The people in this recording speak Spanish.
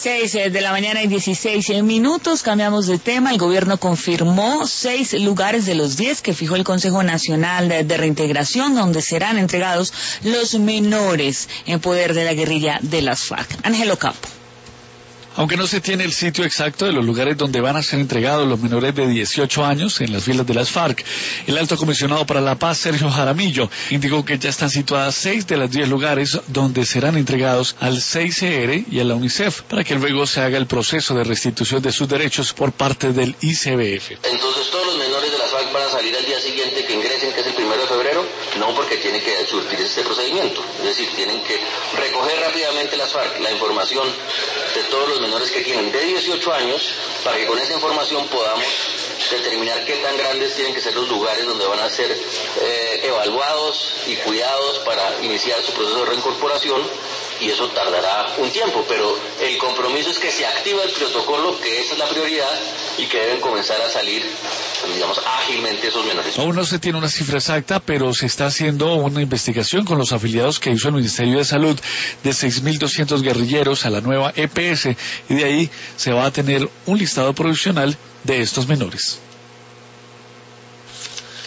6 de la mañana y 16 minutos, cambiamos de tema. El gobierno confirmó 6 lugares de los 10 que fijó el Consejo Nacional de Reintegración, donde serán entregados los menores en poder de la guerrilla de las FARC. Ángelo Campo. Aunque no se tiene el sitio exacto de los lugares donde van a ser entregados los menores de 18 años en las filas de las FARC, el alto comisionado para la paz, Sergio Jaramillo, indicó que ya están situadas 6 de los 10 lugares donde serán entregados al CICR y a la UNICEF, para que luego se haga el proceso de restitución de sus derechos por parte del ICBF. Entonces todos los menores de las FARC van a salir al día siguiente que ingresen, que es el 1 de febrero, no porque tienen que surtir este procedimiento, es decir, tienen que recoger rápidamente las FARC la información de todos los menores que tienen de 18 años, para que con esa información podamos determinar qué tan grandes tienen que ser los lugares donde van a ser evaluados y cuidados para iniciar su proceso de reincorporación, y eso tardará un tiempo, pero el compromiso es que se activa el protocolo, que esa es la prioridad, y que deben comenzar a salir, digamos, ágilmente esos menores. Aún no se tiene una cifra exacta, pero se está haciendo una investigación con los afiliados que hizo el Ministerio de Salud de 6.200 guerrilleros a la nueva EPS, y de ahí se va a tener un listado provisional de estos menores.